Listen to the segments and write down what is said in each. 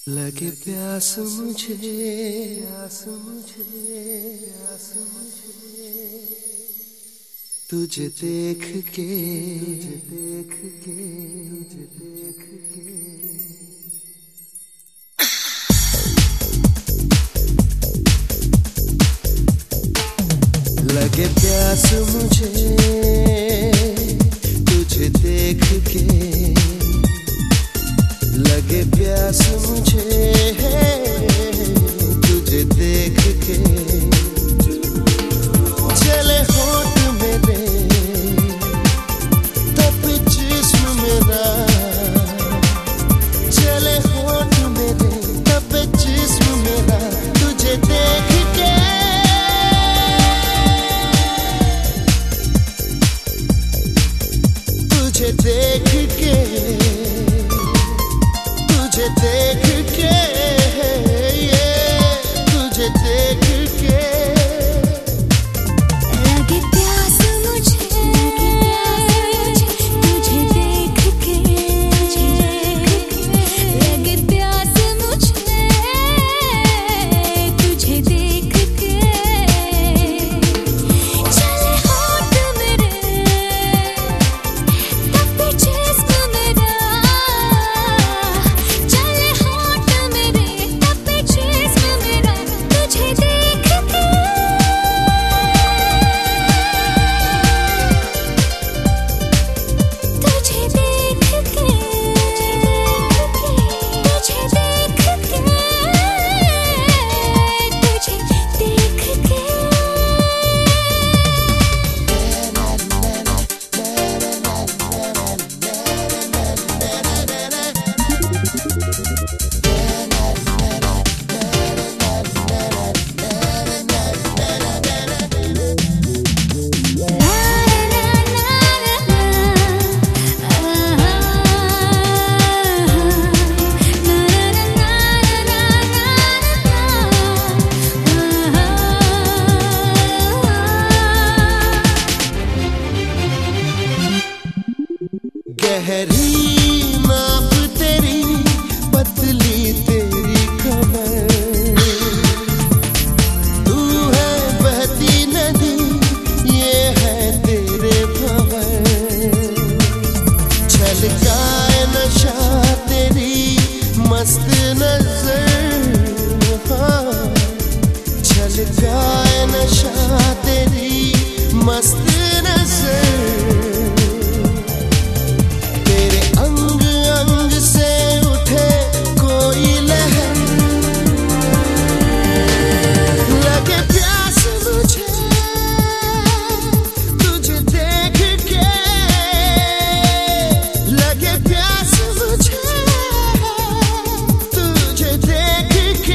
लगे प्यास मुझे, प्यास मुझे, प्यास मुझे, तुझे देख के, तुझे देख के, तुझे देख के। लगे प्यास मुझे तुझे देख के, लगे प्यास मुझे तुझे देख के। चले होठ मेरे तब जिस्म मेरा, चले होठ मेरे तब जिस्म मेरा, तुझे देख के, तुझे देख के, तुझे देख के, तुझे देख के। लगे प्यास मुझे, तुझे देख के, लगे प्यास मुझे, तुझे देख के। चले होठ मेरे तब जिस्म मेरा, चले होठ मेरे तब जिस्म मेरा, तुझे देख के, तुझे देख के, तुझे देख के, तुझे देख के। गहरी नाप तेरी, पतली तेरी कमर, तू है बहती नदी, ये है तेरे भंवर। छलकाए नशा तेरी मस्त नजर, हाँ, छलकाए नशा तेरी मस्त नजर। तेरे अंग अंग से उठे कोई लहर, लगे प्यास मुझे तुझे देख के, लगे प्यास मुझे तुझे देख के।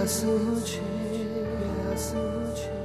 प्यास मुझे